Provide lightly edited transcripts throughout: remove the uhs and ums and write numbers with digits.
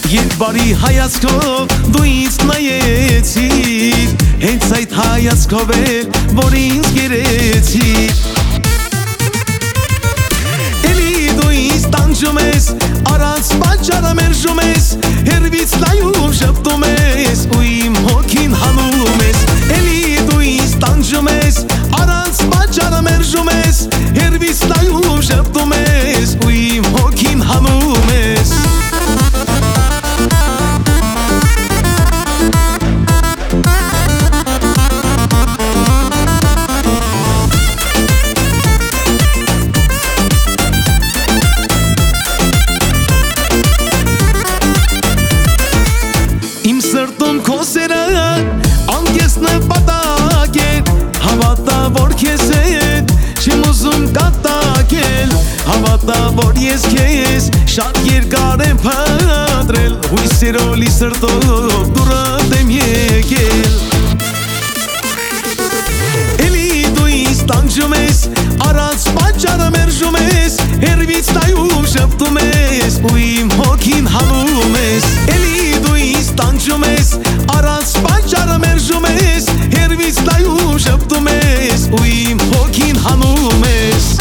Երբ բարի հայացքով դու ինձ նայեցիր, հենց այդ հայացքով էլ, որ ինձ գերեցիր, էլի դու ինձ տանջում ես, առանց պատճառը մերժում ես, հեռվից նայում շփտում ես, ու իմ հոգին հանում ես, էլի դու ինձ տանջում ես, առանց պատճառը մերժում ես, հեռվից նայում շփտում ես, ու իմ հոգին հանում ես։ Իմ սրտում քո սերը անկես նպատակ է, հավատա որ քեզ հետ չեմ ուզում կատակել, հավատա որ ես քեզ շատ երկար եմ փնտրել, հույսերոլի սրտով դուրդ եմ եկել, էլի դու ինձ տանջում ես, առանց պատճառը մերժում ես, հեռվից նայում շփտում ես, ու իմ հոգին հանում ես, էլի դու ինձ տանջում ես, առանց պատճառը մերժում ես, հեռվից նայում շփտում ես, ու իմ հոգին հանում ես։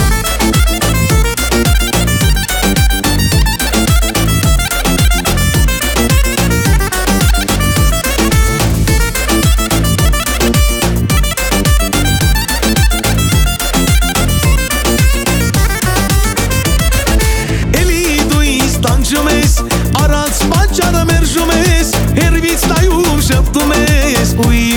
Տանջում ես, առանց պատճառը մերժում ես, հեռվից նայում շփտում ես, ու